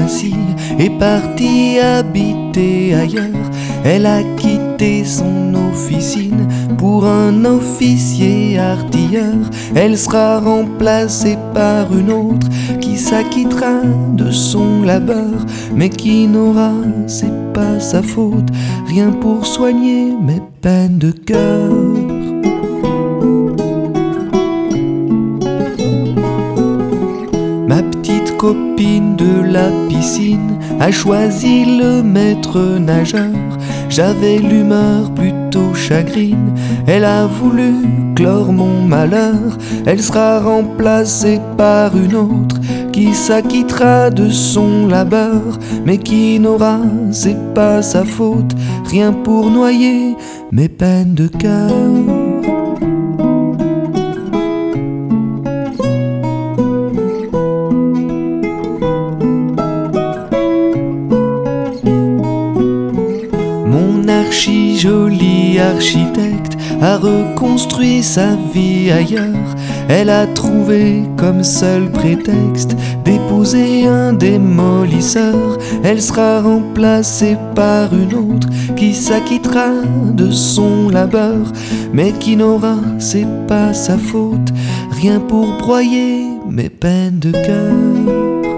ainsi est partie habiter ailleurs. Elle a quitté son officine pour un officier artilleur. Elle sera remplacée par une autre qui s'acquittera de son labeur, mais qui n'aura, c'est pas sa faute, rien pour soigner mes peines de cœur. Ma petite copine de la piscine a choisi le maître nageur. J'avais l'humeur plutôt chagrine, elle a voulu clore mon malheur. Elle sera remplacée par une autre qui s'acquittera de son labeur, mais qui n'aura, c'est pas sa faute, rien pour noyer mes peines de cœur. Archi-joli architecte a reconstruit sa vie ailleurs. Elle a trouvé comme seul prétexte d'épouser un démolisseur. Elle sera remplacée par une autre qui s'acquittera de son labeur, mais qui n'aura, c'est pas sa faute, rien pour broyer mes peines de cœur.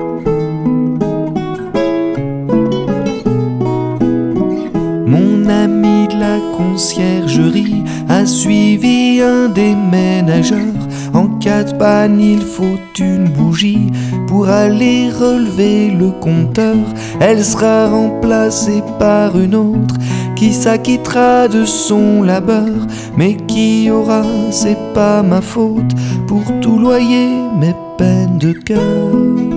Mon ami de la conciergerie a suivi un déménageur. En cas de panne, il faut une bougie pour aller relever le compteur. Elle sera remplacée par une autre qui s'acquittera de son labeur, mais qui aura, c'est pas ma faute, pour tout loyer mes peines de cœur.